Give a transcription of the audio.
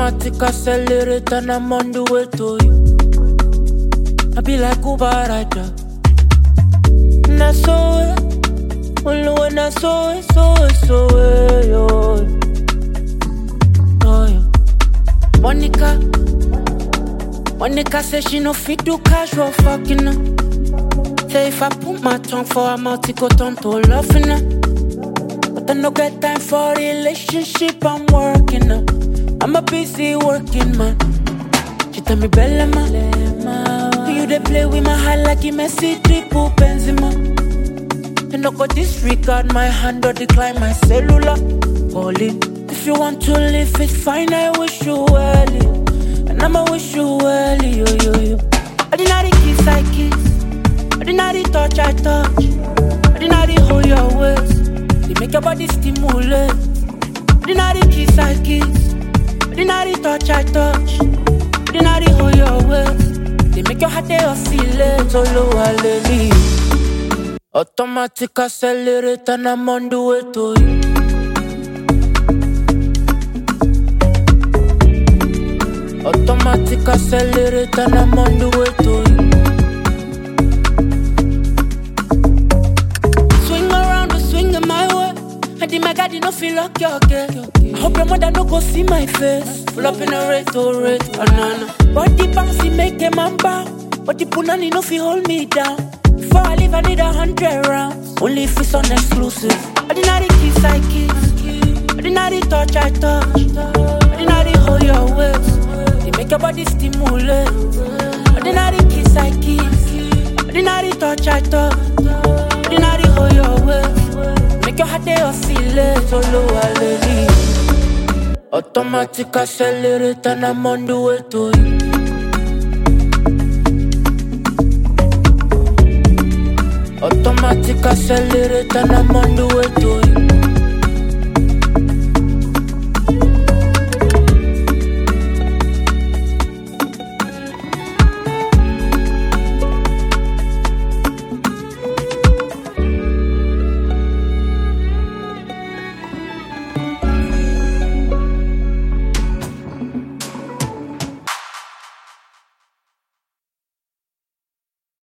Automatic accelerate and I'm on the way to you. I be like Uber rider. And I saw it, only when I saw it, yo. Oh, yeah. Monica say she no fit do casual fucking her. Say if I put my tongue for her mouth, it go turn to loving her. But I no get time for relationship, I'm working her. I'm a busy working man. She tell me Bellema, you dey play with my heart like you Messi, triple Benzema. You no go disregard my hand or decline my cellular. Call it. If you want to live, it's fine, I wish you well. And I'ma wish you well, yo. Ordinary kiss I kiss, ordinary touch I touch, ordinary hold your waist, they make your body stimulate. Ordinary kiss I kiss, ordinary touch I touch, ordinary hold your waist, they make your heart oscillate. Solo hallelujah. Automatic accelerate and I'm on the way to you. Automatic accelerate and I'm on the way to you. Swing around, swing in my way. And the my God, you no feel like you're okay. I hope your mother no go see my face. Pull up in a rate, banana. Body bouncy make a man bow. But the punani no feel hold me down. Before I leave, I need 100 rounds. Only if it's on exclusive. Ordinary kiss I kiss, ordinary touch I touch, ordinary hold your waist, they make your body stimulate. Ordinary kiss I kiss, ordinary touch I touch, ordinary hold your waist, make your heart oscillate. Solo hallelujah. Automatic accelerate and I'm on the way to you. Automatic accelerate and I'm on the way to you.